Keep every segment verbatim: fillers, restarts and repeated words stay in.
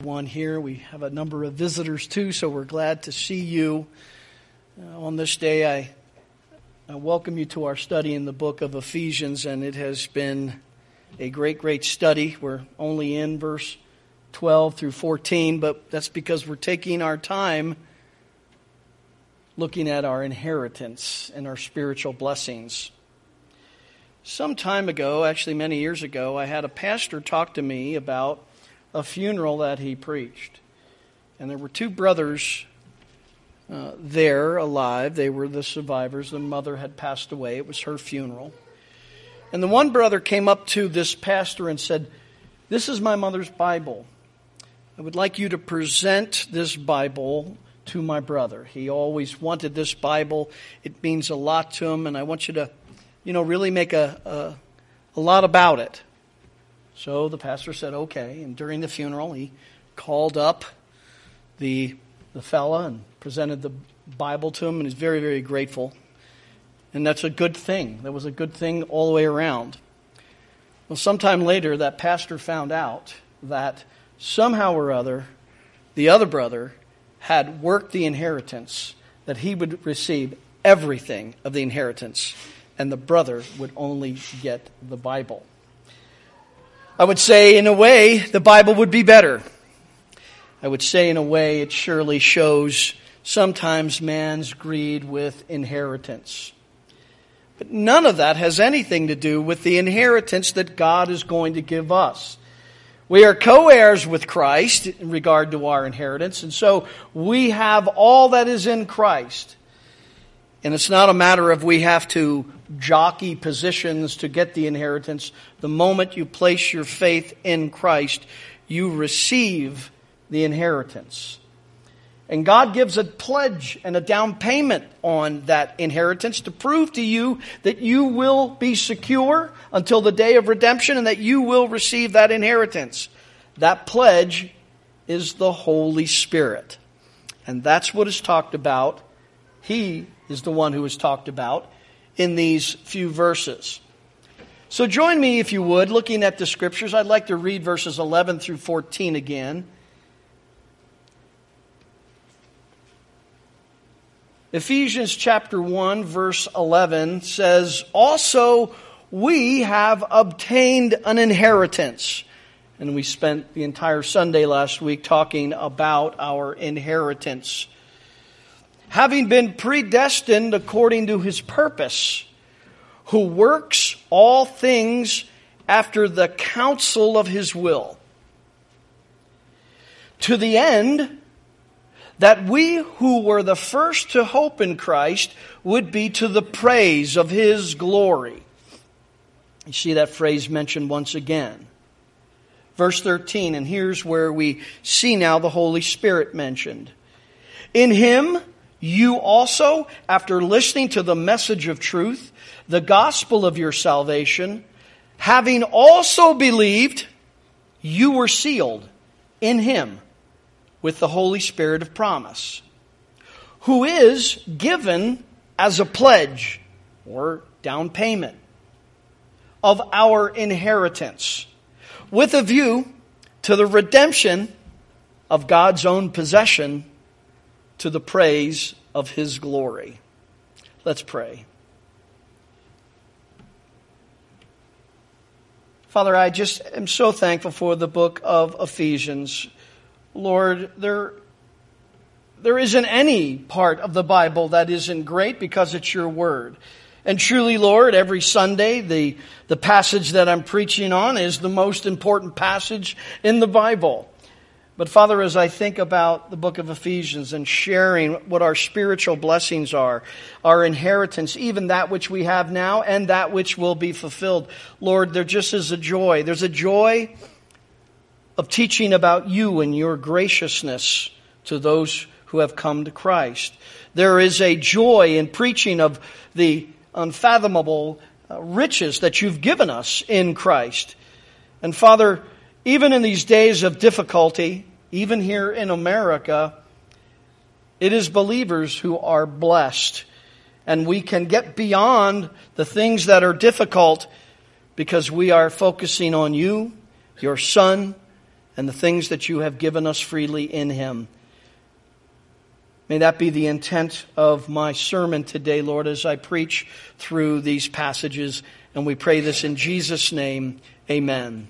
everyone here. We have a number of visitors too, so we're glad to see you. Uh, on this day, I, I welcome you to our study in the book of Ephesians, and it has been a great, great study. We're only in verse twelve through fourteen, but that's because we're taking our time looking at our inheritance and our spiritual blessings. Some time ago, actually many years ago, I had a pastor talk to me about a funeral that he preached. And there were two brothers uh, there alive. They were the survivors. The mother had passed away. It was her funeral. And the one brother came up to this pastor and said, "This is my mother's Bible. I would like you to present this Bible to my brother. He always wanted this Bible. It means a lot to him, and I want you to, you know, really make a, a, a lot about it." So the pastor said, okay. And during the funeral, he called up the the fella and presented the Bible to him, and he's very, very grateful. And that's a good thing. That was a good thing all the way around. Well, sometime later, that pastor found out that somehow or other, the other brother had worked the inheritance, that he would receive everything of the inheritance, and the brother would only get the Bible. I would say, in a way, the Bible would be better. I would say, in a way, it surely shows sometimes man's greed with inheritance. But none of that has anything to do with the inheritance that God is going to give us. We are co-heirs with Christ in regard to our inheritance, and so we have all that is in Christ. And it's not a matter of we have to jockey positions to get the inheritance. The moment you place your faith in Christ, you receive the inheritance. And God gives a pledge and a down payment on that inheritance to prove to you that you will be secure until the day of redemption and that you will receive that inheritance. That pledge is the Holy Spirit. And that's what is talked about. He is the one who is talked about in these few verses. So join me, if you would, looking at the Scriptures. I'd like to read verses eleven through fourteen again. Ephesians chapter one, verse eleven says, "Also we have obtained an inheritance." And we spent the entire Sunday last week talking about our inheritance. "Having been predestined according to His purpose, who works all things after the counsel of His will, to the end that we who were the first to hope in Christ would be to the praise of His glory." You see that phrase mentioned once again. Verse thirteen, and here's where we see now the Holy Spirit mentioned. "In Him you also, after listening to the message of truth, the gospel of your salvation, having also believed, you were sealed in Him with the Holy Spirit of promise, who is given as a pledge or down payment of our inheritance, with a view to the redemption of God's own possession, to the praise of His glory." Let's pray. Father, I just am so thankful for the book of Ephesians. Lord, there, there isn't any part of the Bible that isn't great because it's your word. And truly, Lord, every Sunday, the, the passage that I'm preaching on is the most important passage in the Bible. But Father, as I think about the book of Ephesians and sharing what our spiritual blessings are, our inheritance, even that which we have now and that which will be fulfilled, Lord, there just is a joy. There's a joy of teaching about you and your graciousness to those who have come to Christ. There is a joy in preaching of the unfathomable riches that you've given us in Christ. And Father, even in these days of difficulty, even here in America, it is believers who are blessed. And we can get beyond the things that are difficult because we are focusing on you, your Son, and the things that you have given us freely in Him. May that be the intent of my sermon today, Lord, as I preach through these passages. And we pray this in Jesus' name. Amen.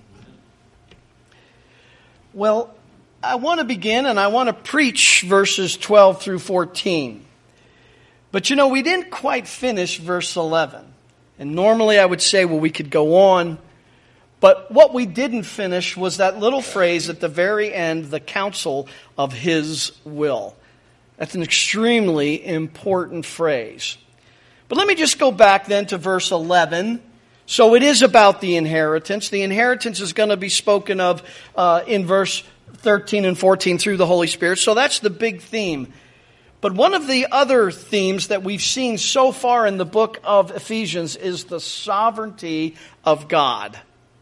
Well, I want to begin and I want to preach verses twelve through fourteen. But you know, we didn't quite finish verse eleven. And normally I would say, well, we could go on. But what we didn't finish was that little phrase at the very end, the counsel of His will. That's an extremely important phrase. But let me just go back then to verse eleven. So it is about the inheritance. The inheritance is going to be spoken of uh, in verse thirteen and fourteen through the Holy Spirit. So that's the big theme. But one of the other themes that we've seen so far in the book of Ephesians is the sovereignty of God.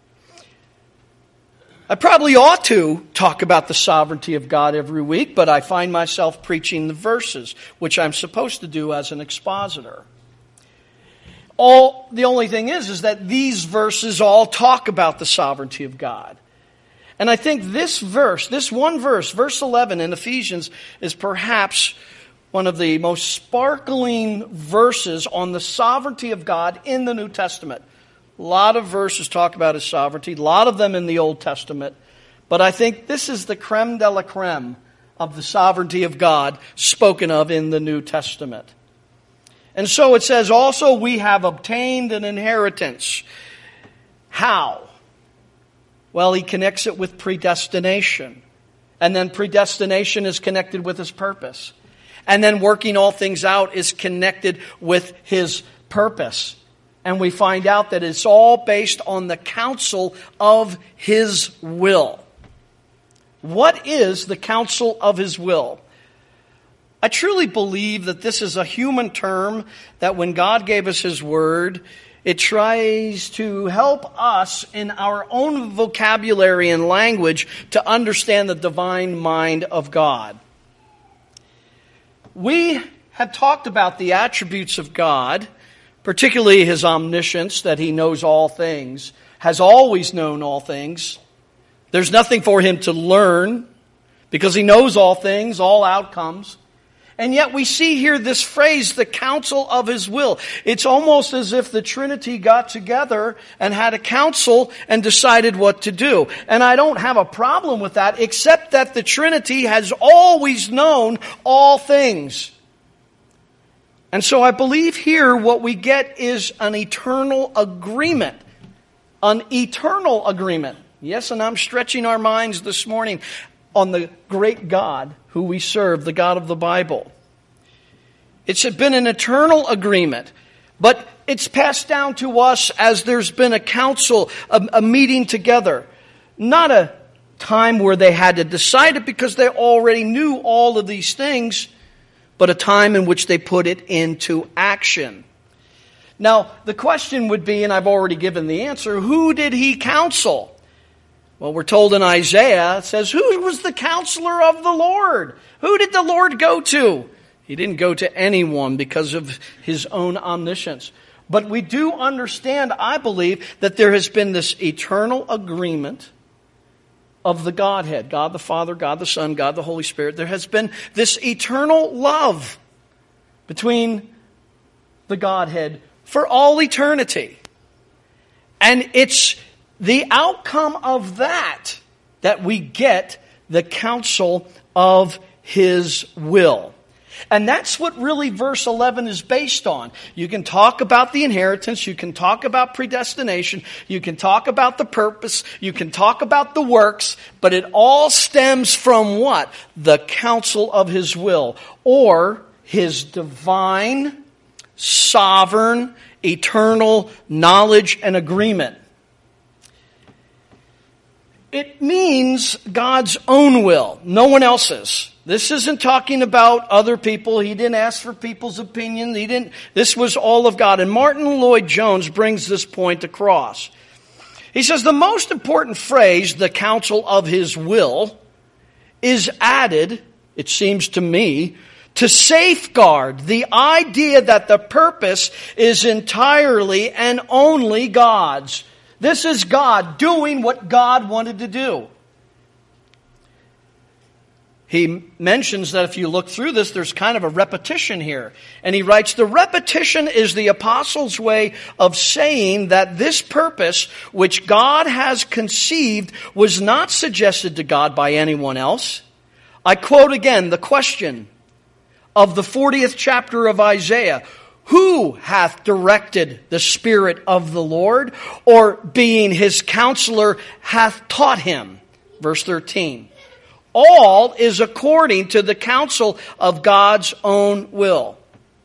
I probably ought to talk about the sovereignty of God every week, but I find myself preaching the verses, which I'm supposed to do as an expositor. All the only thing is, is that these verses all talk about the sovereignty of God. And I think this verse, this one verse, verse eleven in Ephesians, is perhaps one of the most sparkling verses on the sovereignty of God in the New Testament. A lot of verses talk about His sovereignty, a lot of them in the Old Testament. But I think this is the creme de la creme of the sovereignty of God spoken of in the New Testament. And so it says, also we have obtained an inheritance. How? Well, he connects it with predestination. And then predestination is connected with His purpose. And then working all things out is connected with His purpose. And we find out that it's all based on the counsel of His will. What is the counsel of His will? I truly believe that this is a human term that when God gave us His Word, it tries to help us in our own vocabulary and language to understand the divine mind of God. We have talked about the attributes of God, particularly His omniscience, that He knows all things, has always known all things. There's nothing for Him to learn because He knows all things, all outcomes. And yet we see here this phrase, the counsel of His will. It's almost as if the Trinity got together and had a council and decided what to do. And I don't have a problem with that, except that the Trinity has always known all things. And so I believe here what we get is an eternal agreement. An eternal agreement. Yes, and I'm stretching our minds this morning on the great God who we serve, the God of the Bible. It's been an eternal agreement, but it's passed down to us as there's been a council, a, a meeting together. Not a time where they had to decide it because they already knew all of these things, but a time in which they put it into action. Now, the question would be, and I've already given the answer, who did He counsel? Well, we're told in Isaiah, it says, who was the counselor of the Lord? Who did the Lord go to? He didn't go to anyone because of His own omniscience. But we do understand, I believe, that there has been this eternal agreement of the Godhead, God the Father, God the Son, God the Holy Spirit. There has been this eternal love between the Godhead for all eternity. And it's the outcome of that that we get the counsel of His will. And that's what really verse eleven is based on. You can talk about the inheritance, you can talk about predestination, you can talk about the purpose, you can talk about the works, but it all stems from what? The counsel of His will, or His divine, sovereign, eternal knowledge and agreement. It means God's own will, no one else's. This isn't talking about other people. He didn't ask for people's opinion. He didn't. This was all of God. And Martin Lloyd-Jones brings this point across. He says the most important phrase, the counsel of His will, is added, it seems to me, to safeguard the idea that the purpose is entirely and only God's. This is God doing what God wanted to do. he mentions that if you look through this, there's kind of a repetition here. And he writes, the repetition is the apostles' way of saying that this purpose which God has conceived was not suggested to God by anyone else. I quote again the question of the fortieth chapter of Isaiah. Who hath directed the Spirit of the Lord, or being his counselor hath taught him? Verse thirteen. All is according to the counsel of God's own will.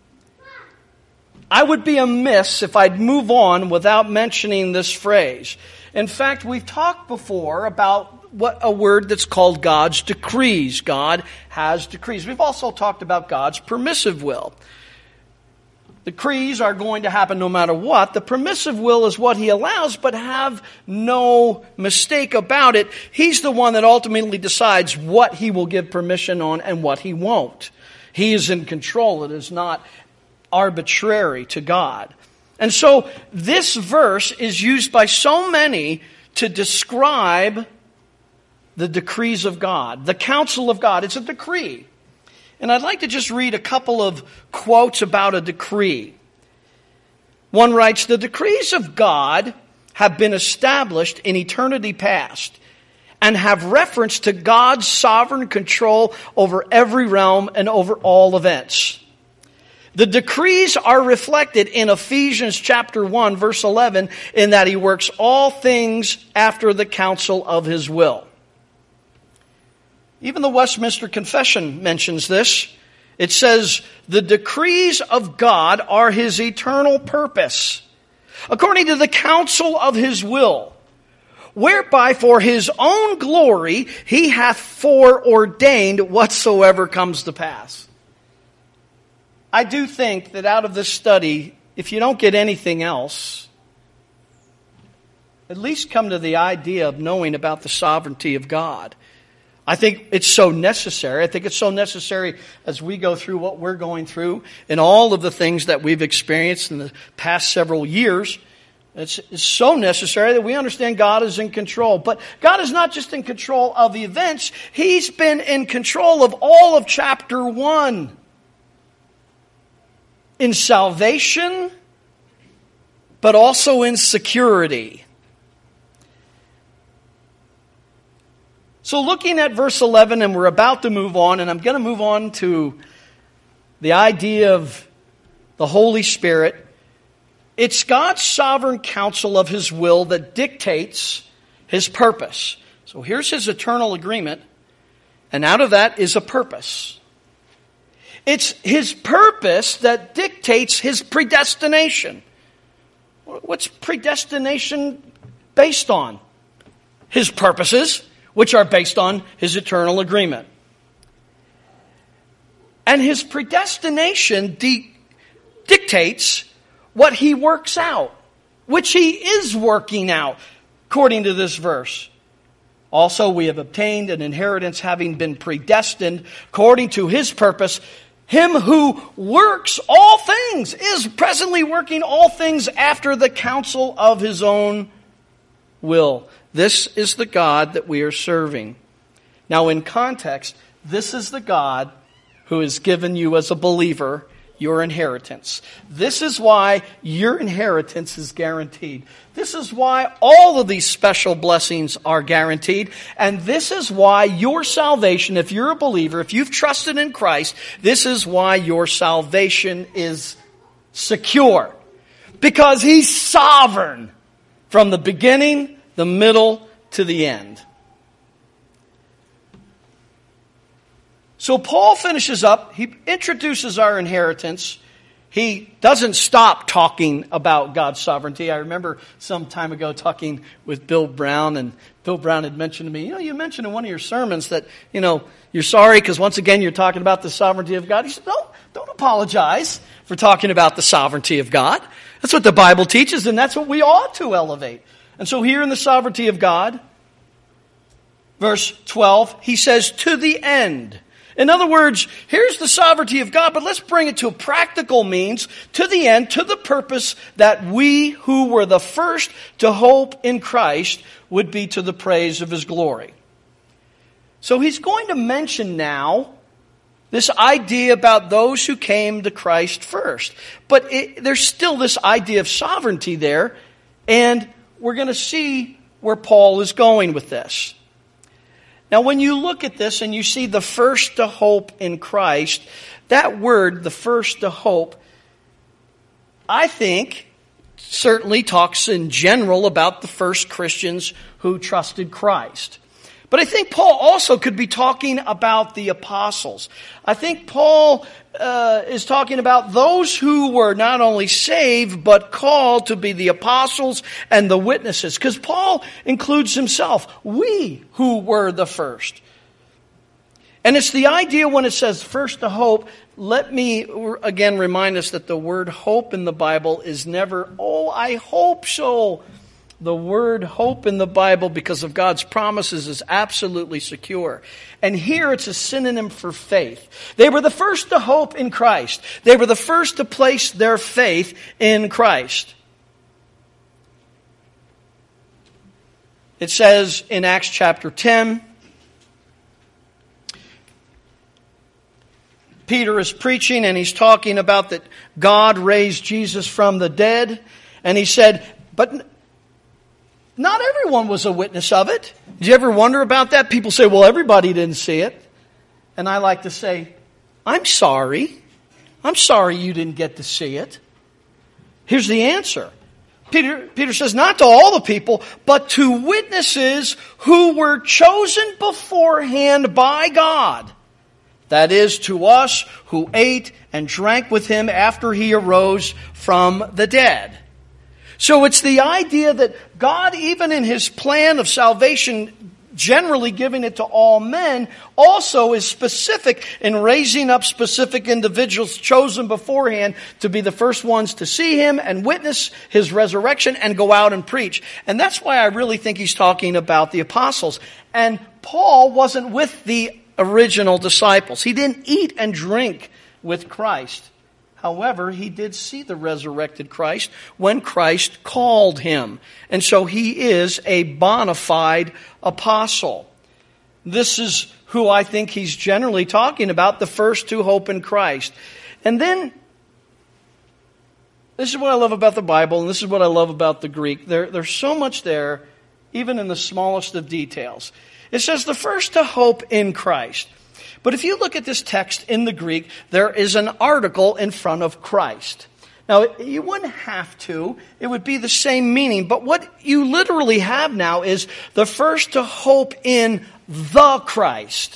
I would be amiss if I'd move on without mentioning this phrase. In fact, we've talked before about what a word that's called God's decrees. God has decrees. We've also talked about God's permissive will. Decrees are going to happen no matter what. The permissive will is what he allows, but have no mistake about it. He's the one that ultimately decides what he will give permission on and what he won't. He is in control. It is not arbitrary to God. And so this verse is used by so many to describe the decrees of God, the counsel of God. It's a decree. And I'd like to just read a couple of quotes about a decree. One writes, the decrees of God have been established in eternity past and have reference to God's sovereign control over every realm and over all events. The decrees are reflected in Ephesians chapter one, verse eleven, in that he works all things after the counsel of his will. Even the Westminster Confession mentions this. It says, the decrees of God are his eternal purpose, according to the counsel of his will, whereby for his own glory he hath foreordained whatsoever comes to pass. I do think that out of this study, if you don't get anything else, at least come to the idea of knowing about the sovereignty of God. I think it's so necessary. I think it's so necessary as we go through what we're going through and all of the things that we've experienced in the past several years. It's, it's so necessary that we understand God is in control. But God is not just in control of the events. He's been in control of all of chapter one. In salvation, but also in security. So looking at verse eleven, and we're about to move on, and I'm going to move on to the idea of the Holy Spirit. It's God's sovereign counsel of his will that dictates his purpose. So here's his eternal agreement, and out of that is a purpose. It's his purpose that dictates his predestination. What's predestination based on? His purposes, which are based on his eternal agreement. And his predestination de- dictates what he works out, which he is working out, according to this verse. Also, we have obtained an inheritance, having been predestined according to his purpose. Him who works all things is presently working all things after the counsel of his own will. This is the God that we are serving. Now, in context, this is the God who has given you as a believer your inheritance. This is why your inheritance is guaranteed. This is why all of these special blessings are guaranteed. And this is why your salvation, if you're a believer, if you've trusted in Christ, this is why your salvation is secure. Because he's sovereign from the beginning, the middle, to the end. So Paul finishes up. He introduces our inheritance. He doesn't stop talking about God's sovereignty. I remember some time ago talking with Bill Brown, and Bill Brown had mentioned to me, you know, you mentioned in one of your sermons that, you know, you're sorry because once again you're talking about the sovereignty of God. He said, no, don't apologize for talking about the sovereignty of God. That's what the Bible teaches, and that's what we ought to elevate. And so here in the sovereignty of God, verse twelve, he says, to the end. In other words, here's the sovereignty of God, but let's bring it to a practical means, to the end, to the purpose that we who were the first to hope in Christ would be to the praise of his glory. So he's going to mention now this idea about those who came to Christ first. But it, there's still this idea of sovereignty there, and we're going to see where Paul is going with this. Now, when you look at this and you see the first to hope in Christ, that word, the first to hope, I think certainly talks in general about the first Christians who trusted Christ. But I think Paul also could be talking about the apostles. I think Paul uh, is talking about those who were not only saved, but called to be the apostles and the witnesses. Because Paul includes himself. We who were the first. And it's the idea when it says first to hope. Let me again remind us that the word hope in the Bible is never, oh, I hope so. The word hope in the Bible, because of God's promises, is absolutely secure. And here it's a synonym for faith. They were the first to hope in Christ. They were the first to place their faith in Christ. It says in Acts chapter ten, Peter is preaching and he's talking about that God raised Jesus from the dead. And he said, but not everyone was a witness of it. Did you ever wonder about that? People say, well, everybody didn't see it. And I like to say, I'm sorry. I'm sorry you didn't get to see it. Here's the answer. Peter, Peter says, not to all the people, but to witnesses who were chosen beforehand by God. That is, to us who ate and drank with him after he arose from the dead. So it's the idea that God, even in his plan of salvation, generally giving it to all men, also is specific in raising up specific individuals chosen beforehand to be the first ones to see him and witness his resurrection and go out and preach. And that's why I really think he's talking about the apostles. And Paul wasn't with the original disciples. He didn't eat and drink with Christ. However, he did see the resurrected Christ when Christ called him. And so he is a bona fide apostle. This is who I think he's generally talking about, the first to hope in Christ. And then, this is what I love about the Bible, and this is what I love about the Greek. There, there's so much there, even in the smallest of details. It says the first to hope in Christ. But if you look at this text in the Greek, there is an article in front of Christ. Now, you wouldn't have to. It would be the same meaning. But what you literally have now is the first to hope in the Christ.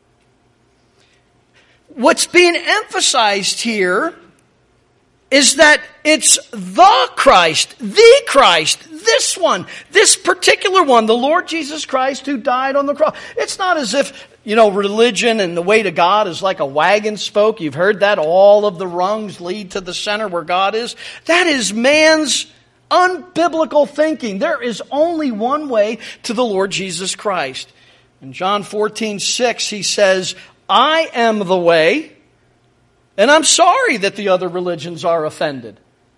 What's being emphasized here is that it's the Christ, the Christ, this one, this particular one, the Lord Jesus Christ who died on the cross. It's not as if, you know, religion and the way to God is like a wagon spoke. You've heard that. All of the rungs lead to the center where God is. That is man's unbiblical thinking. There is only one way to the Lord Jesus Christ. In John fourteen six, he says, I am the way, and I'm sorry that the other religions are offended.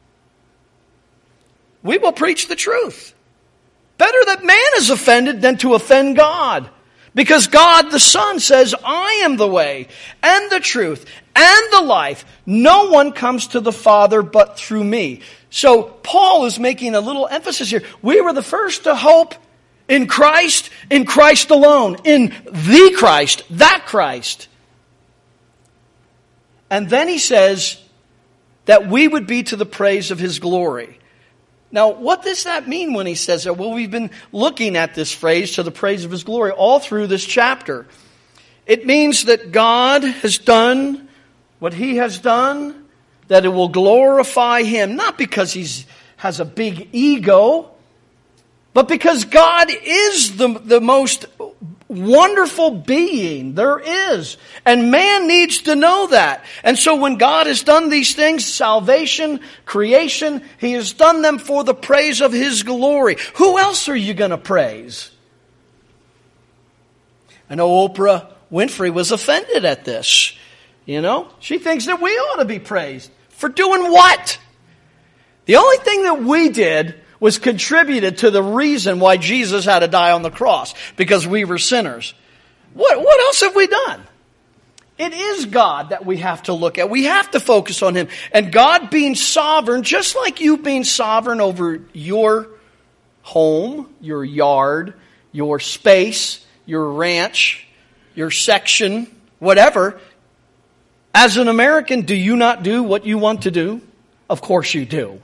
We will preach the truth. Better that man is offended than to offend God. Because God the Son says, I am the way and the truth and the life. No one comes to the Father but through me. So Paul is making a little emphasis here. We were the first to hope in Christ, in Christ alone, in the Christ, that Christ. And then he says that we would be to the praise of his glory. Now, what does that mean when he says that? Well, we've been looking at this phrase, to the praise of his glory, all through this chapter. It means that God has done what he has done, that it will glorify him, not because he has a big ego, but because God is the, the most wonderful being there is. And man needs to know that. And so when God has done these things, salvation, creation, he has done them for the praise of his glory. Who else are you going to praise? I know Oprah Winfrey was offended at this. You know, she thinks that we ought to be praised. For doing what? The only thing that we did was contributed to the reason why Jesus had to die on the cross, because we were sinners. What, what else have we done? It is God that we have to look at. We have to focus on Him. And God being sovereign, just like you being sovereign over your home, your yard, your space, your ranch, your section, whatever. As an American, do you not do what you want to do? Of course you do.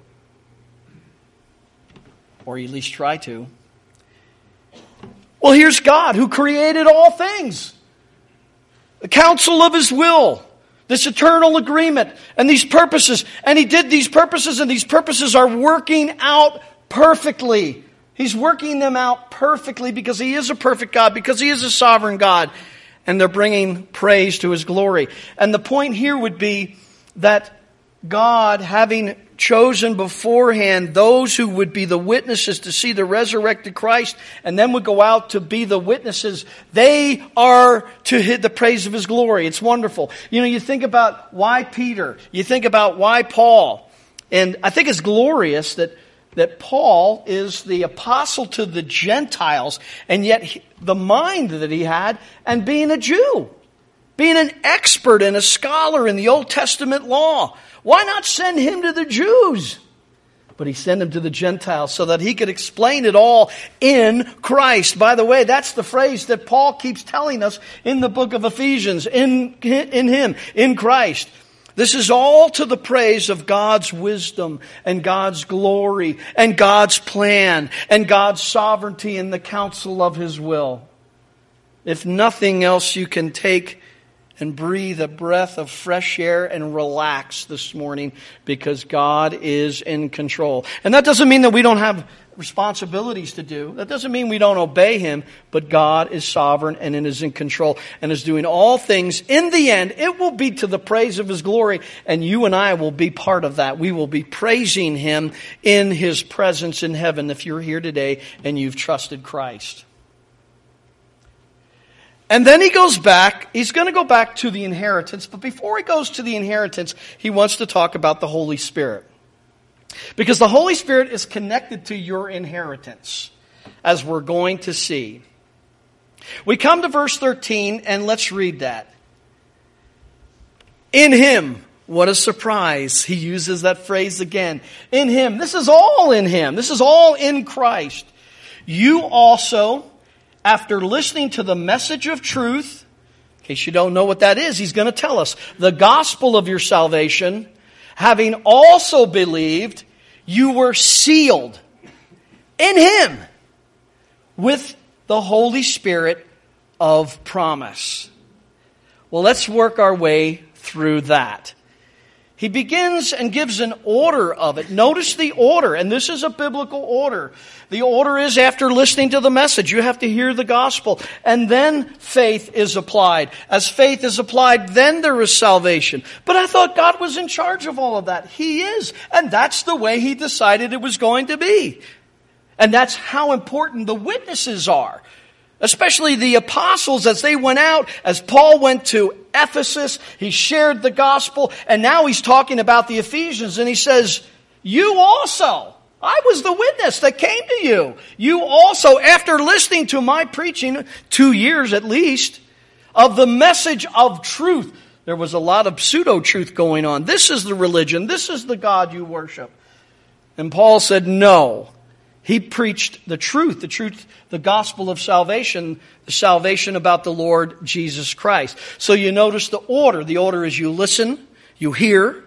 Or you at least try to. Well, here's God who created all things. The counsel of His will. This eternal agreement. And these purposes. And He did these purposes, and these purposes are working out perfectly. He's working them out perfectly because He is a perfect God, because He is a sovereign God. And they're bringing praise to His glory. And the point here would be that God, having chosen beforehand those who would be the witnesses to see the resurrected Christ, and then would go out to be the witnesses, they are to hit the praise of His glory. It's wonderful. You know, you think about why Peter, you think about why Paul, and I think it's glorious that that Paul is the apostle to the Gentiles, and yet he, the mind that he had, and being a Jew, being an expert and a scholar in the Old Testament law. Why not send him to the Jews? But he sent him to the Gentiles so that he could explain it all in Christ. By the way, that's the phrase that Paul keeps telling us in the book of Ephesians, in, in Him, in Christ. This is all to the praise of God's wisdom and God's glory and God's plan and God's sovereignty and the counsel of His will. If nothing else, you can take and breathe a breath of fresh air and relax this morning because God is in control. And that doesn't mean that we don't have responsibilities to do. That doesn't mean we don't obey Him, but God is sovereign and is in control and is doing all things. In the end, it will be to the praise of His glory, and you and I will be part of that. We will be praising Him in His presence in heaven if you're here today and you've trusted Christ. And then he goes back, he's going to go back to the inheritance, but before he goes to the inheritance, he wants to talk about the Holy Spirit. Because the Holy Spirit is connected to your inheritance, as we're going to see. We come to verse thirteen, and let's read that. In Him, what a surprise. He uses that phrase again. In Him, this is all in Him. This is all in Christ. You also, after listening to the message of truth, in case you don't know what that is, he's going to tell us. The gospel of your salvation, having also believed, you were sealed in Him with the Holy Spirit of promise. Well, let's work our way through that. He begins and gives an order of it. Notice the order, and this is a biblical order. The order is after listening to the message, you have to hear the gospel, and then faith is applied. As faith is applied, then there is salvation. But I thought God was in charge of all of that. He is, and that's the way He decided it was going to be. And that's how important the witnesses are. Especially the apostles as they went out, as Paul went to Ephesus, he shared the gospel, and now he's talking about the Ephesians, and he says, you also, I was the witness that came to you. You also, after listening to my preaching, two years at least, of the message of truth. There was a lot of pseudo-truth going on. This is the religion. This is the God you worship. And Paul said, no. He preached the truth, the truth, the gospel of salvation, the salvation about the Lord Jesus Christ. So you notice the order. The order is you listen, you hear,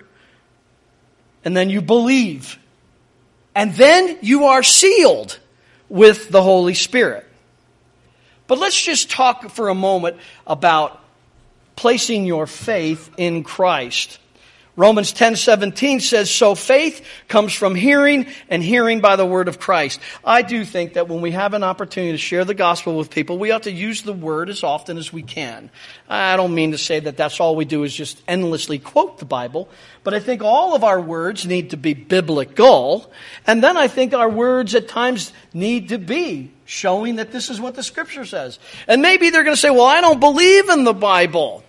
and then you believe. And then you are sealed with the Holy Spirit. But let's just talk for a moment about placing your faith in Christ. Romans ten seventeen says, so faith comes from hearing, and hearing by the word of Christ. I do think that when we have an opportunity to share the gospel with people, we ought to use the word as often as we can. I don't mean to say that that's all we do is just endlessly quote the Bible, but I think all of our words need to be biblical, and then I think our words at times need to be showing that this is what the Scripture says. And maybe they're going to say, well, I don't believe in the Bible.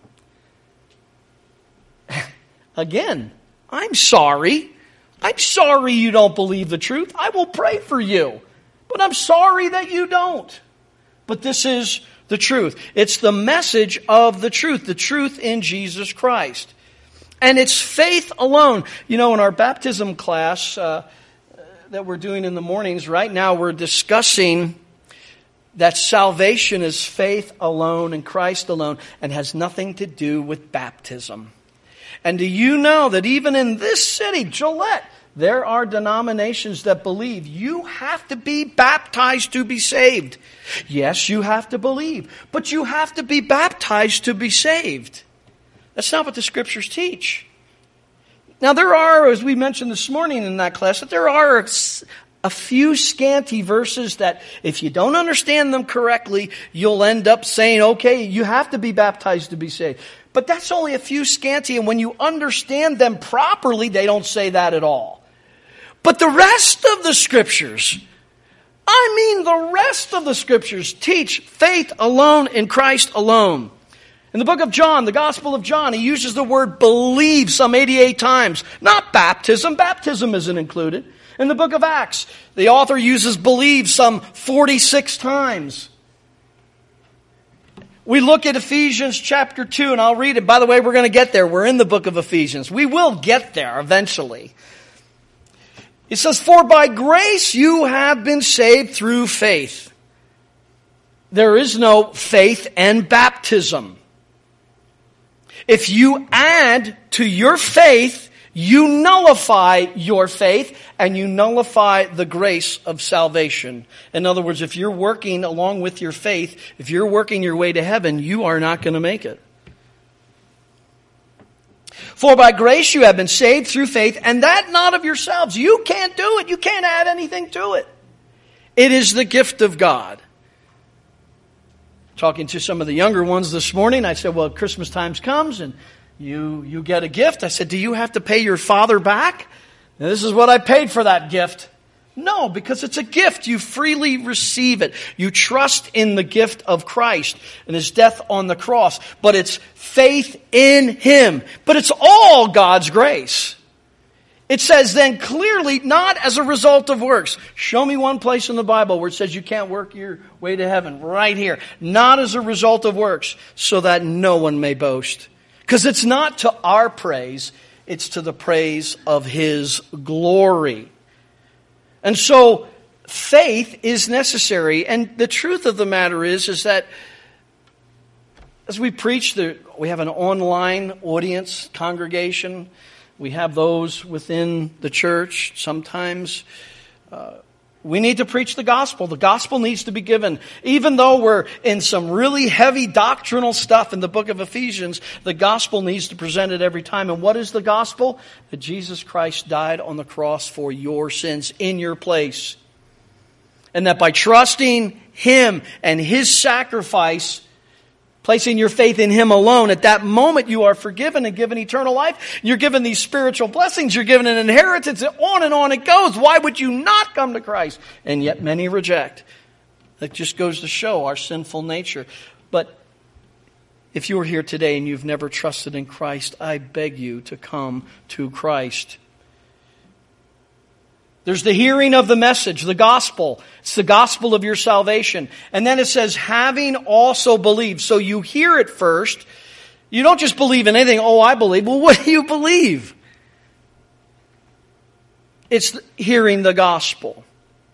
Again, I'm sorry. I'm sorry you don't believe the truth. I will pray for you. But I'm sorry that you don't. But this is the the truth. It's the message of the truth, the truth in Jesus Christ. And it's faith alone. You know, in our baptism class uh, that we're doing in the mornings, right now we're discussing that salvation is faith alone and Christ alone and has nothing to do with baptism. And do you know that even in this city, Gillette, there are denominations that believe you have to be baptized to be saved. Yes, you have to believe, but you have to be baptized to be saved. That's not what the Scriptures teach. Now there are, as we mentioned this morning in that class, that there are a few scanty verses that if you don't understand them correctly, you'll end up saying, okay, you have to be baptized to be saved. But that's only a few scanty, and when you understand them properly, they don't say that at all. But the rest of the Scriptures, I mean the rest of the Scriptures teach faith alone in Christ alone. In the book of John, the Gospel of John, he uses the word believe some eighty-eight times. Not baptism. Baptism isn't included. In the book of Acts, the author uses believe some forty-six times. We look at Ephesians chapter two, and I'll read it. By the way, we're going to get there. We're in the book of Ephesians. We will get there eventually. It says, for by grace you have been saved through faith. There is no faith and baptism. If you add to your faith, you nullify your faith and you nullify the grace of salvation. In other words, if you're working along with your faith, if you're working your way to heaven, you are not going to make it. For by grace you have been saved through faith, and that not of yourselves. You can't do it. You can't add anything to it. It is the gift of God. Talking to some of the younger ones this morning, I said, well, Christmas time comes and you, you get a gift. I said, do you have to pay your father back? And this is what I paid for that gift. No, because it's a gift. You freely receive it. You trust in the gift of Christ and His death on the cross. But it's faith in Him. But it's all God's grace. It says then clearly, not as a result of works. Show me one place in the Bible where it says you can't work your way to heaven. Right here. Not as a result of works, so that no one may boast. Because it's not to our praise, it's to the praise of His glory. And so faith is necessary. And the truth of the matter is, is that as we preach, the, we have an online audience, congregation. We have those within the church. Sometimes uh, we need to preach the gospel. The gospel needs to be given. Even though we're in some really heavy doctrinal stuff in the book of Ephesians, the gospel needs to present it every time. And what is the gospel? That Jesus Christ died on the cross for your sins in your place. And that by trusting Him and His sacrifice, placing your faith in Him alone, at that moment you are forgiven and given eternal life. You're given these spiritual blessings. You're given an inheritance. And on and on it goes. Why would you not come to Christ? And yet many reject. That just goes to show our sinful nature. But if you are here today and you've never trusted in Christ, I beg you to come to Christ. There's the hearing of the message, the gospel. It's the gospel of your salvation. And then it says, having also believed. So you hear it first. You don't just believe in anything. Oh, I believe. Well, what do you believe? It's hearing the gospel.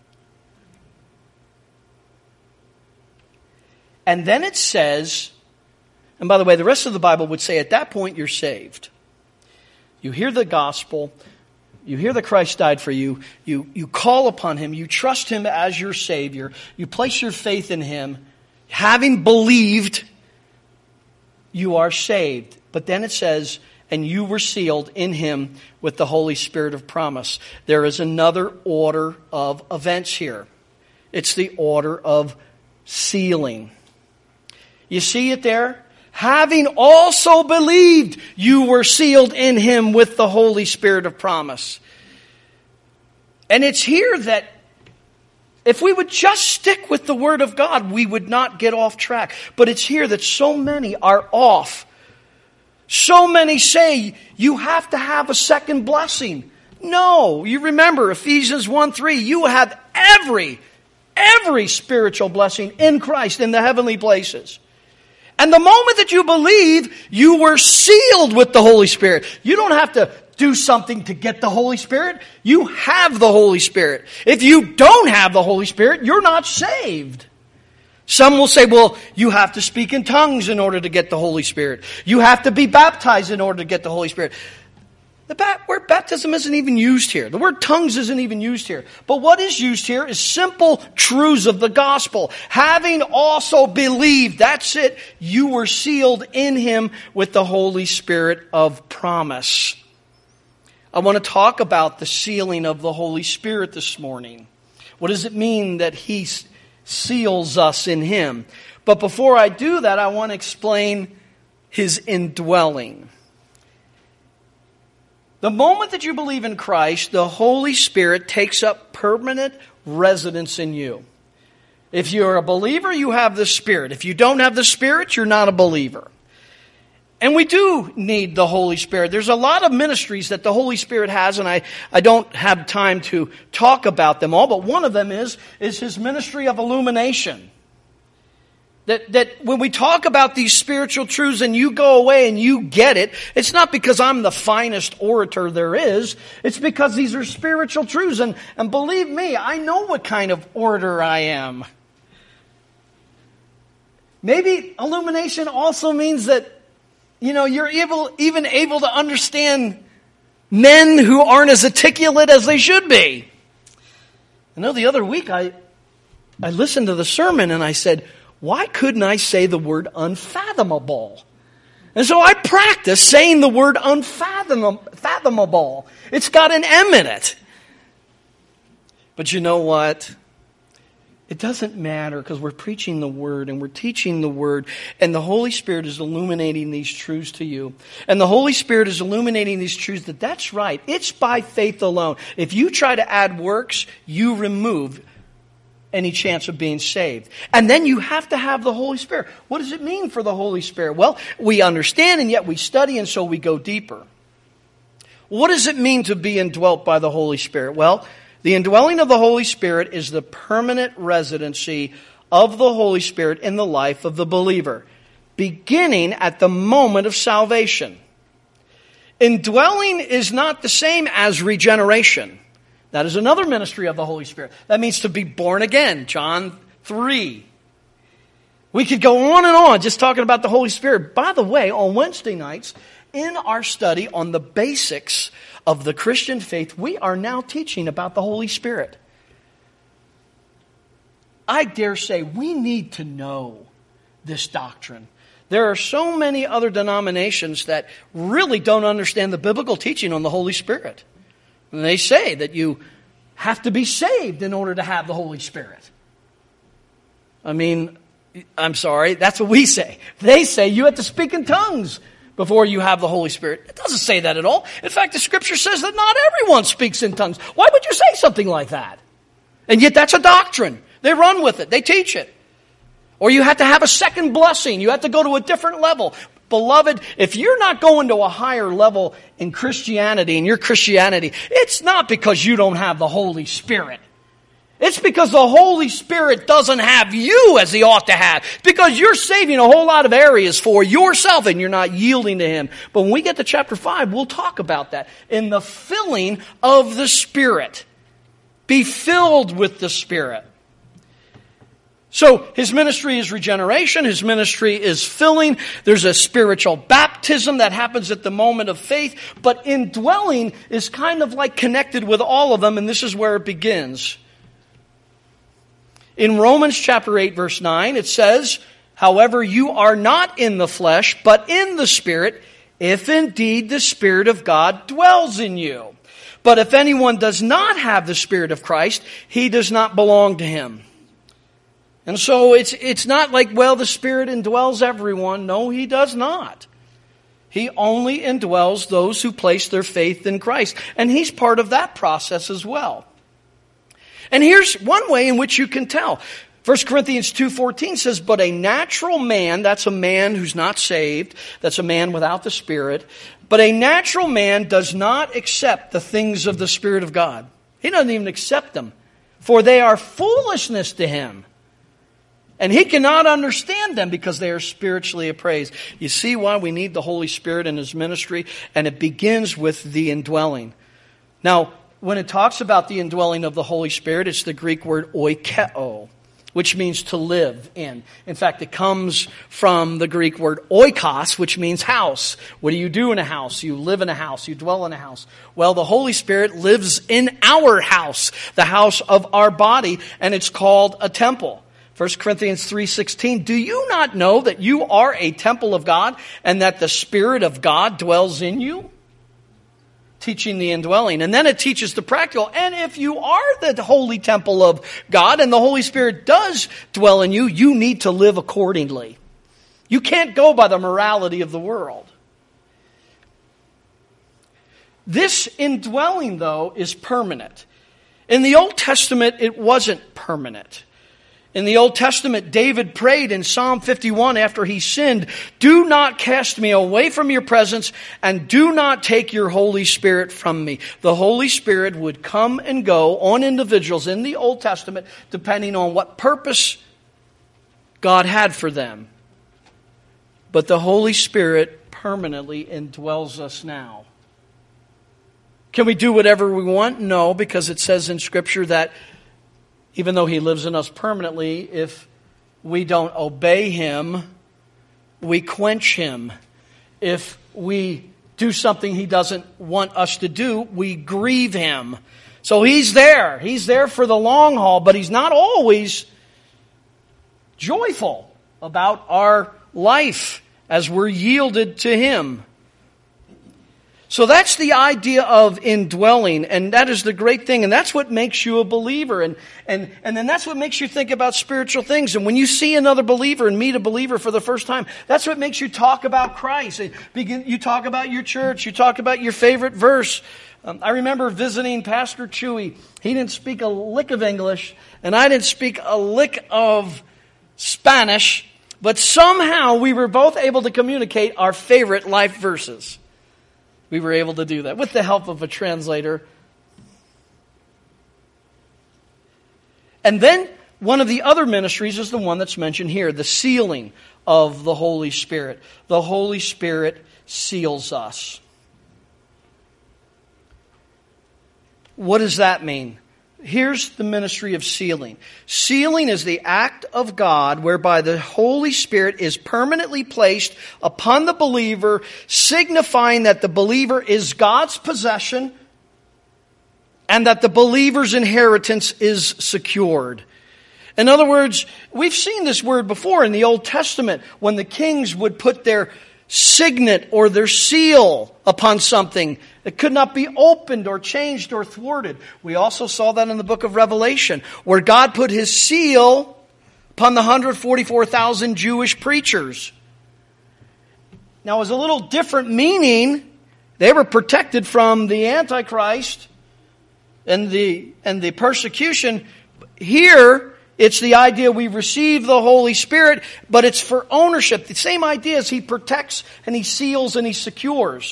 And then it says, and by the way, the rest of the Bible would say at that point you're saved. You hear the gospel. You hear that Christ died for you. You, you call upon Him. You trust Him as your Savior. You place your faith in Him. Having believed, you are saved. But then it says, and you were sealed in Him with the Holy Spirit of promise. There is another order of events here. It's the order of sealing. You see it there? Having also believed, you were sealed in Him with the Holy Spirit of promise. And it's here that if we would just stick with the Word of God, we would not get off track. But it's here that so many are off. So many say you have to have a second blessing. No, you remember Ephesians one three, you have every every spiritual blessing in Christ in the heavenly places. And the moment that you believe, you were sealed with the Holy Spirit. You don't have to do something to get the Holy Spirit. You have the Holy Spirit. If you don't have the Holy Spirit, you're not saved. Some will say, well, you have to speak in tongues in order to get the Holy Spirit. You have to be baptized in order to get the Holy Spirit. The ba- word baptism isn't even used here. The word tongues isn't even used here. But what is used here is simple truths of the gospel. Having also believed, that's it. You were sealed in Him with the Holy Spirit of promise. I want to talk about the sealing of the Holy Spirit this morning. What does it mean that He seals us in Him? But before I do that, I want to explain His indwelling. The moment that you believe in Christ, the Holy Spirit takes up permanent residence in you. If you're a believer, you have the Spirit. If you don't have the Spirit, you're not a believer. And we do need the Holy Spirit. There's a lot of ministries that the Holy Spirit has, and I, I don't have time to talk about them all, but one of them is, is His ministry of illumination. That, that when we talk about these spiritual truths and you go away and you get it, it's not because I'm the finest orator there is. It's because these are spiritual truths. And, and believe me, I know what kind of orator I am. Maybe illumination also means that, you know, you're able, even able to understand men who aren't as articulate as they should be. I know the other week I, I listened to the sermon and I said, why couldn't I say the word unfathomable? And so I practiced saying the word unfathomable. It's got an M in it. But you know what? It doesn't matter because we're preaching the Word and we're teaching the Word, and the Holy Spirit is illuminating these truths to you. And the Holy Spirit is illuminating these truths that that's right. It's by faith alone. If you try to add works, you remove any chance of being saved. And then you have to have the Holy Spirit. What does it mean for the Holy Spirit? Well, we understand and yet we study, and so we go deeper. What does it mean to be indwelt by the Holy Spirit? Well, the indwelling of the Holy Spirit is the permanent residency of the Holy Spirit in the life of the believer, beginning at the moment of salvation. Indwelling is not the same as regeneration. That is another ministry of the Holy Spirit. That means to be born again. John three. We could go on and on just talking about the Holy Spirit. By the way, on Wednesday nights, in our study on the basics of the Christian faith, we are now teaching about the Holy Spirit. I dare say we need to know this doctrine. There are so many other denominations that really don't understand the biblical teaching on the Holy Spirit. And they say that you have to be saved in order to have the Holy Spirit. I mean, I'm sorry, that's what we say. They say you have to speak in tongues before you have the Holy Spirit. It doesn't say that at all. In fact, the Scripture says that not everyone speaks in tongues. Why would you say something like that? And yet that's a doctrine. They run with it. They teach it. Or you have to have a second blessing. You have to go to a different level. Beloved, if you're not going to a higher level in Christianity, in your Christianity, it's not because you don't have the Holy Spirit. It's because the Holy Spirit doesn't have you as He ought to have. Because you're saving a whole lot of areas for yourself and you're not yielding to Him. But when we get to chapter five, we'll talk about that. In the filling of the Spirit. Be filled with the Spirit. So His ministry is regeneration. His ministry is filling. There's a spiritual baptism that happens at the moment of faith. But indwelling is kind of like connected with all of them, and this is where it begins. In Romans chapter eight, verse nine, it says, however, you are not in the flesh, but in the Spirit, if indeed the Spirit of God dwells in you. But if anyone does not have the Spirit of Christ, he does not belong to Him. And so it's it's not like, well, the Spirit indwells everyone. No, He does not. He only indwells those who place their faith in Christ. And He's part of that process as well. And here's one way in which you can tell. First Corinthians two fourteen says, but a natural man, that's a man who's not saved, that's a man without the Spirit, but a natural man does not accept the things of the Spirit of God. He doesn't even accept them. For they are foolishness to him. And he cannot understand them because they are spiritually appraised. You see why we need the Holy Spirit in His ministry? And it begins with the indwelling. Now, when it talks about the indwelling of the Holy Spirit, it's the Greek word oikeo, which means to live in. In fact, it comes from the Greek word oikos, which means house. What do you do in a house? You live in a house. You dwell in a house. Well, the Holy Spirit lives in our house, the house of our body, and it's called a temple. First Corinthians three sixteen, do you not know that you are a temple of God and that the Spirit of God dwells in you? Teaching the indwelling. And then it teaches the practical. And if you are the holy temple of God and the Holy Spirit does dwell in you, you need to live accordingly. You can't go by the morality of the world. This indwelling, though, is permanent. In the Old Testament, it wasn't permanent. In the Old Testament, David prayed in Psalm fifty-one after he sinned, do not cast me away from your presence and do not take your Holy Spirit from me. The Holy Spirit would come and go on individuals in the Old Testament depending on what purpose God had for them. But the Holy Spirit permanently indwells us now. Can we do whatever we want? No, because it says in Scripture that even though He lives in us permanently, if we don't obey Him, we quench Him. If we do something He doesn't want us to do, we grieve Him. So He's there. He's there for the long haul, but He's not always joyful about our life as we're yielded to Him. So that's the idea of indwelling, and that is the great thing, and that's what makes you a believer, and, and, and then that's what makes you think about spiritual things. And when you see another believer and meet a believer for the first time, that's what makes you talk about Christ. You talk about your church, you talk about your favorite verse. Um, I remember visiting Pastor Chewy. He didn't speak a lick of English, and I didn't speak a lick of Spanish, but somehow we were both able to communicate our favorite life verses. We were able to do that with the help of a translator. And then one of the other ministries is the one that's mentioned here, the sealing of the Holy Spirit. The Holy Spirit seals us. What does that mean? Here's the ministry of sealing. Sealing is the act of God whereby the Holy Spirit is permanently placed upon the believer, signifying that the believer is God's possession and that the believer's inheritance is secured. In other words, we've seen this word before in the Old Testament when the kings would put their signet or their seal upon something that could not be opened or changed or thwarted. We also saw that in the book of Revelation, where God put His seal upon the one hundred forty-four thousand Jewish preachers. Now, it was a little different meaning. They were protected from the Antichrist and the, and the persecution. Here, it's the idea we receive the Holy Spirit, but it's for ownership. The same idea as He protects and He seals and He secures.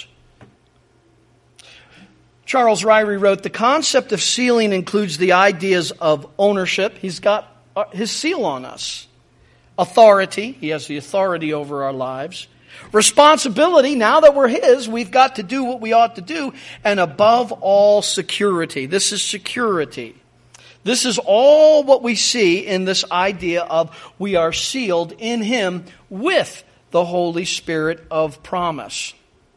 Charles Ryrie wrote, the concept of sealing includes the ideas of ownership. He's got His seal on us. Authority. He has the authority over our lives. Responsibility. Now that we're His, we've got to do what we ought to do. And above all, security. This is security. This is all what we see in this idea of we are sealed in Him with the Holy Spirit of promise.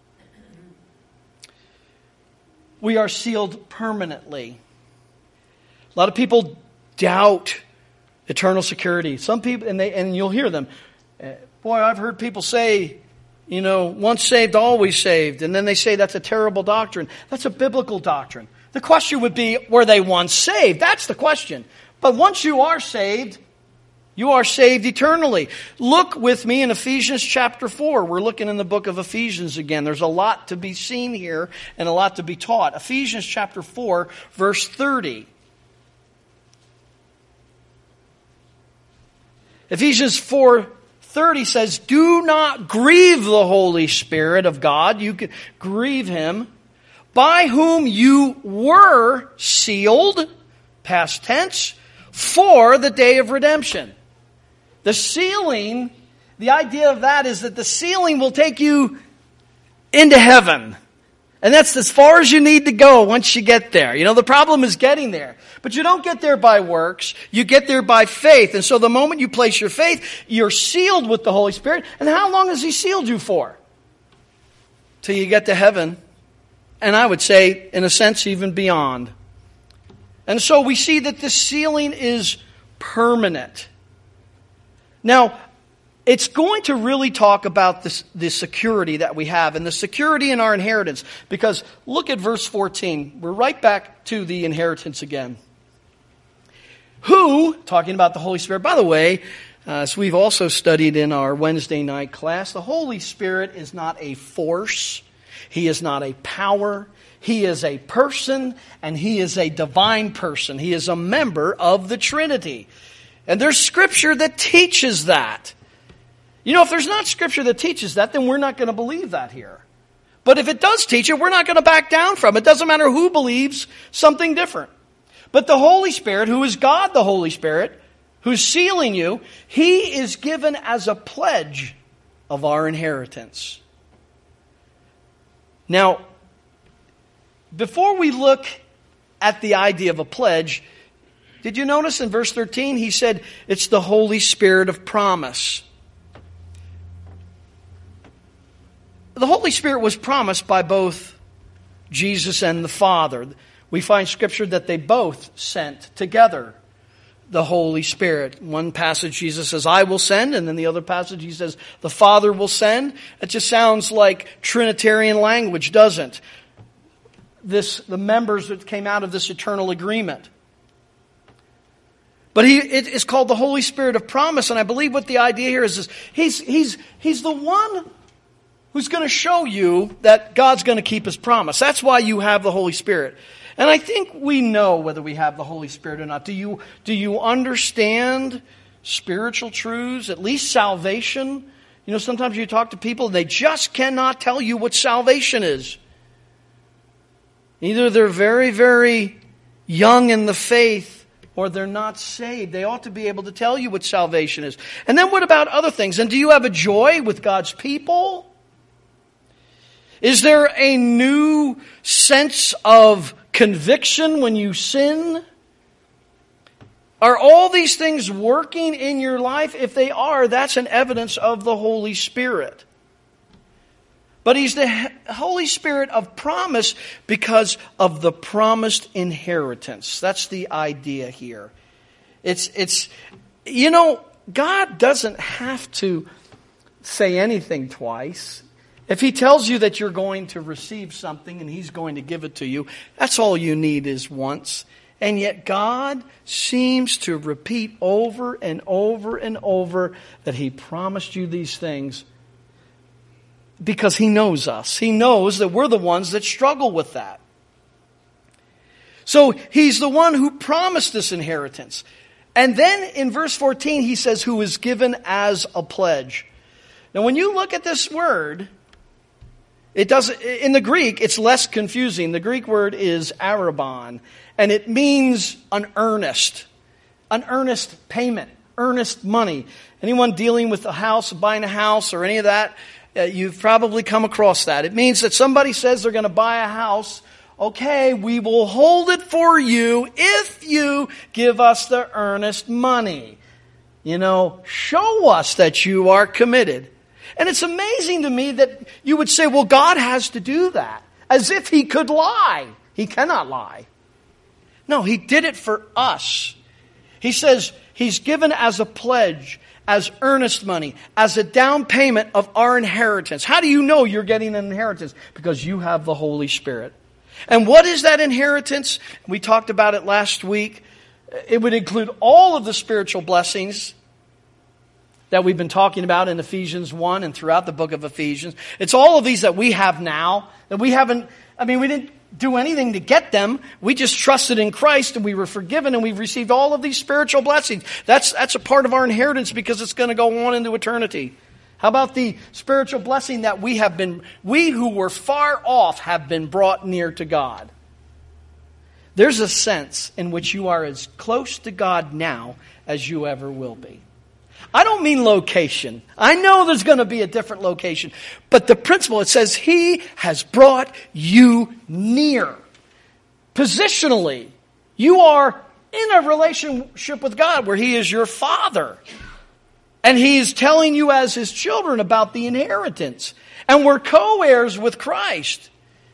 We are sealed permanently. A lot of people doubt eternal security. Some people, and they, and you'll hear them. Boy, I've heard people say, you know, once saved, always saved. And then they say that's a terrible doctrine. That's a biblical doctrine. The question would be, were they once saved? That's the question. But once you are saved, you are saved eternally. Look with me in Ephesians chapter four. We're looking in the book of Ephesians again. There's a lot to be seen here and a lot to be taught. Ephesians chapter four, verse thirty. Ephesians four thirty says, do not grieve the Holy Spirit of God. You can grieve Him, by whom you were sealed, past tense, for the day of redemption. The sealing, the idea of that is that the sealing will take you into heaven. And that's as far as you need to go once you get there. You know, the problem is getting there. But you don't get there by works. You get there by faith. And so the moment you place your faith, you're sealed with the Holy Spirit. And how long has He sealed you for? Till you get to heaven. And I would say, in a sense, even beyond. And so we see that this sealing is permanent. Now, it's going to really talk about this, the security that we have and the security in our inheritance. Because look at verse fourteen. We're right back to the inheritance again. Who, talking about the Holy Spirit, by the way, uh, as we've also studied in our Wednesday night class, the Holy Spirit is not a force. He is not a power. He is a person, and He is a divine person. He is a member of the Trinity. And there's Scripture that teaches that. You know, if there's not Scripture that teaches that, then we're not going to believe that here. But if it does teach it, we're not going to back down from it. It doesn't matter who believes something different. But the Holy Spirit, who is God the Holy Spirit, who's sealing you, He is given as a pledge of our inheritance. Now, before we look at the idea of a pledge, did you notice in verse thirteen, he said it's the Holy Spirit of promise. The Holy Spirit was promised by both Jesus and the Father. We find Scripture that they both sent together the Holy Spirit. One passage Jesus says, I will send, and then the other passage He says, the Father will send. It just sounds like Trinitarian language, doesn't? This, the members that came out of this eternal agreement. But he, it is called the Holy Spirit of promise, and I believe what the idea here is, is he's, he's, he's the one who's going to show you that God's going to keep His promise. That's why you have the Holy Spirit. And I think we know whether we have the Holy Spirit or not. Do you, do you understand spiritual truths, at least salvation? You know, sometimes you talk to people and they just cannot tell you what salvation is. Either they're very, very young in the faith or they're not saved. They ought to be able to tell you what salvation is. And then what about other things? And do you have a joy with God's people? Is there a new sense of conviction when you sin? Are all these things working in your life? If they are, that's an evidence of the Holy Spirit. But He's the Holy Spirit of promise because of the promised inheritance. That's the idea here. It's, it's, you know, God doesn't have to say anything twice. If He tells you that you're going to receive something and He's going to give it to you, that's all you need is once. And yet God seems to repeat over and over and over that He promised you these things because He knows us. He knows that we're the ones that struggle with that. So He's the one who promised this inheritance. And then in verse fourteen, He says, who is given as a pledge. Now when you look at this word, It doesn't, in the Greek, it's less confusing. The Greek word is arabon, and it means an earnest, an earnest payment, earnest money. Anyone dealing with a house, buying a house, or any of that, uh, you've probably come across that. It means that somebody says they're going to buy a house. Okay, we will hold it for you if you give us the earnest money. You know, show us that you are committed. And it's amazing to me that you would say, well, God has to do that. As if He could lie. He cannot lie. No, He did it for us. He says He's given as a pledge, as earnest money, as a down payment of our inheritance. How do you know you're getting an inheritance? Because you have the Holy Spirit. And what is that inheritance? We talked about it last week. It would include all of the spiritual blessings that we've been talking about in Ephesians one and throughout the book of Ephesians. It's all of these that we have now, that we haven't, I mean, we didn't do anything to get them. We just trusted in Christ and we were forgiven and we've received all of these spiritual blessings. That's, that's a part of our inheritance because it's going to go on into eternity. How about the spiritual blessing that we have been, we who were far off have been brought near to God? there's a sense in which you are as close to God now as you ever will be. I don't mean location. I know there's going to be a different location. But the principle, it says, He has brought you near. Positionally, you are in a relationship with God where He is your Father. And He's telling you as His children about the inheritance. And we're co-heirs with Christ.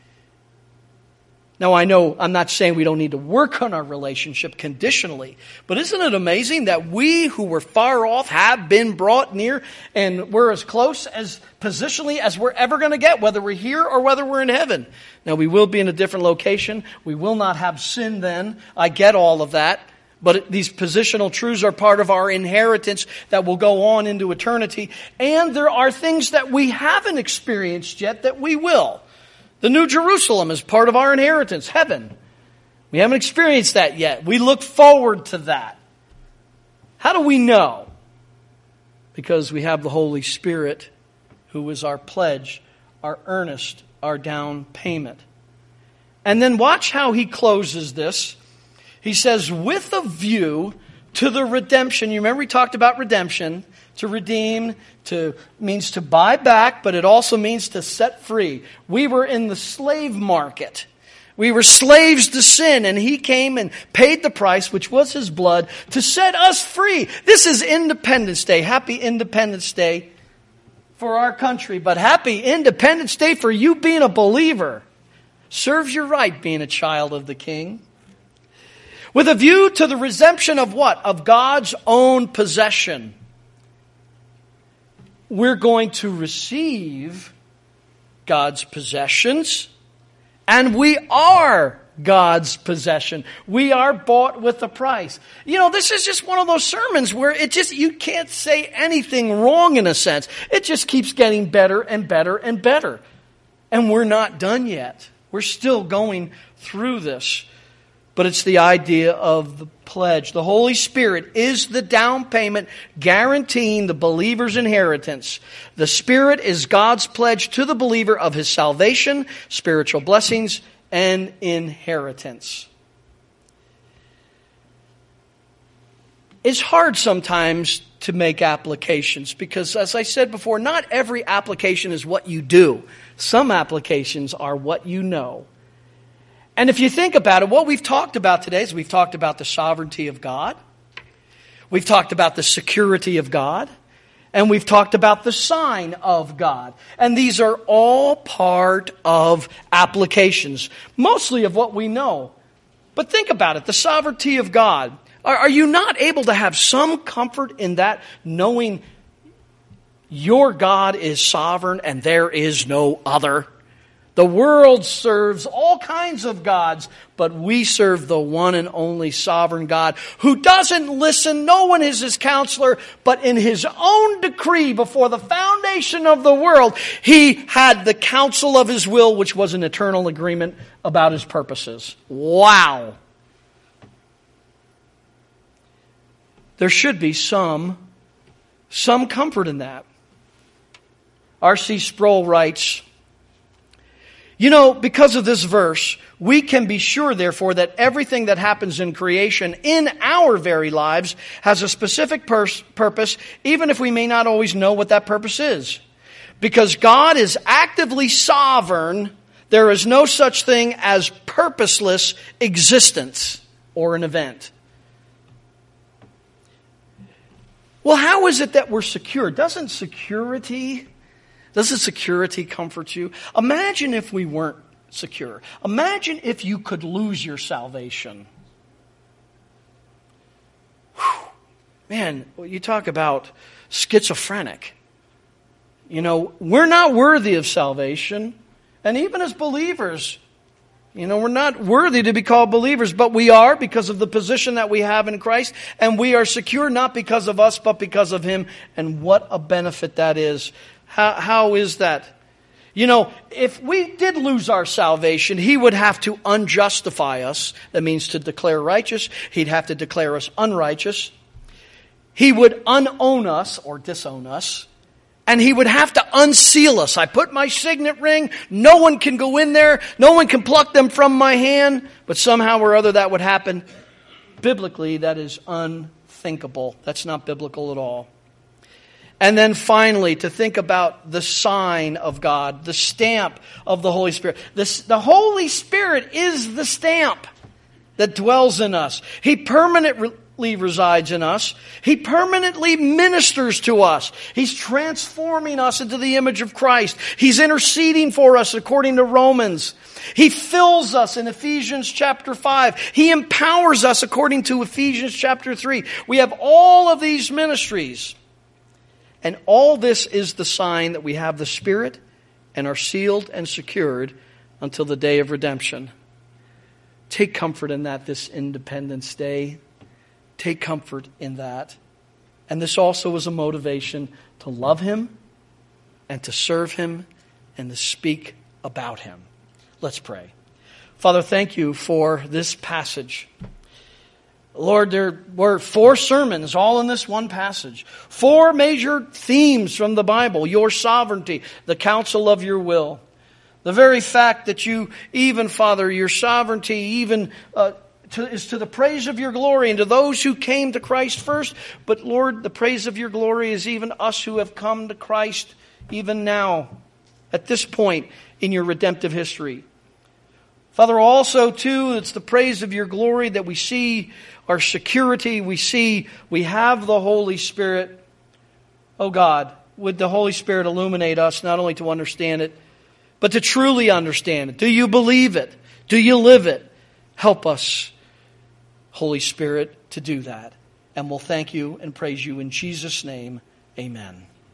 Now, I know I'm not saying we don't need to work on our relationship conditionally, but isn't it amazing that we who were far off have been brought near, and we're as close as positionally as we're ever going to get, whether we're here or whether we're in heaven. Now, we will be in a different location. We will not have sin then. I get all of that. But these positional truths are part of our inheritance that will go on into eternity. And there are things that we haven't experienced yet that we will. The New Jerusalem is part of our inheritance, heaven. We haven't experienced that yet. We look forward to that. How do we know? Because we have the Holy Spirit, who is our pledge, our earnest, our down payment. And then watch how he closes this. He says, with a view to the redemption. You remember we talked about redemption. To redeem, to means to buy back, but it also means to set free. We were in the slave market. We were slaves to sin, and He came and paid the price, which was His blood, to set us free. This is Independence Day. Happy Independence Day for our country, but happy Independence Day for you being a believer. Serves you right being a child of the King. With a view to the redemption of what? Of God's own possession. We're going to receive God's possessions, and we are God's possession. We are bought with a price. You know, this is just one of those sermons where it just, you can't say anything wrong in a sense. It just keeps getting better and better and better. And we're not done yet. We're still going through this. But it's the idea of the pledge. The Holy Spirit is the down payment guaranteeing the believer's inheritance. The Spirit is God's pledge to the believer of His salvation, spiritual blessings, and inheritance. It's hard sometimes to make applications because, as I said before, not every application is what you do. Some applications are what you know. And if you think about it, what we've talked about today is we've talked about the sovereignty of God. We've talked about the security of God. And we've talked about the sign of God. And these are all part of applications, mostly of what we know. But think about it, the sovereignty of God. Are, are you not able to have some comfort in that, knowing your God is sovereign and there is no other? The world serves all kinds of gods, but we serve the one and only sovereign God who doesn't listen. No one is His counselor, but in His own decree before the foundation of the world, He had the counsel of His will, which was an eternal agreement about His purposes. Wow. There should be some, some comfort in that. R C Sproul writes, you know, because of this verse, we can be sure, therefore, that everything that happens in creation in our very lives has a specific pers- purpose, even if we may not always know what that purpose is. Because God is actively sovereign, there is no such thing as purposeless existence or an event. Well, how is it that we're secure? Doesn't security... Doesn't security comfort you? Imagine if we weren't secure. Imagine if you could lose your salvation. Whew. Man, you talk about schizophrenic. You know, we're not worthy of salvation. And even as believers, you know, we're not worthy to be called believers, but we are because of the position that we have in Christ. And we are secure not because of us, but because of Him. And what a benefit that is. How, how is that? You know, if we did lose our salvation, He would have to unjustify us. That means to declare righteous. He'd have to declare us unrighteous. He would unown us or disown us. And He would have to unseal us. I put my signet ring. No one can go in there. No one can pluck them from my hand. But somehow or other that would happen. Biblically, that is unthinkable. That's not biblical at all. And then finally, to think about the sign of God, the stamp of the Holy Spirit. This, the Holy Spirit is the stamp that dwells in us. He permanently resides in us. He permanently ministers to us. He's transforming us into the image of Christ. He's interceding for us according to Romans. He fills us in Ephesians chapter five. He empowers us according to Ephesians chapter three. We have all of these ministries. And all this is the sign that we have the Spirit and are sealed and secured until the day of redemption. Take comfort in that this Independence Day. Take comfort in that. And this also is a motivation to love Him and to serve Him and to speak about Him. Let's pray. Father, thank You for this passage. Lord, there were four sermons all in this one passage. Four major themes from the Bible. Your sovereignty, the counsel of Your will. The very fact that You, even, Father, Your sovereignty even uh, to, is to the praise of Your glory and to those who came to Christ first. But Lord, the praise of Your glory is even us who have come to Christ even now, at this point in Your redemptive history. Father, also, too, it's the praise of Your glory that we see our security. We see we have the Holy Spirit. Oh God, would the Holy Spirit illuminate us not only to understand it, but to truly understand it. Do You believe it? Do You live it? Help us, Holy Spirit, to do that. And we'll thank You and praise You in Jesus' name. Amen.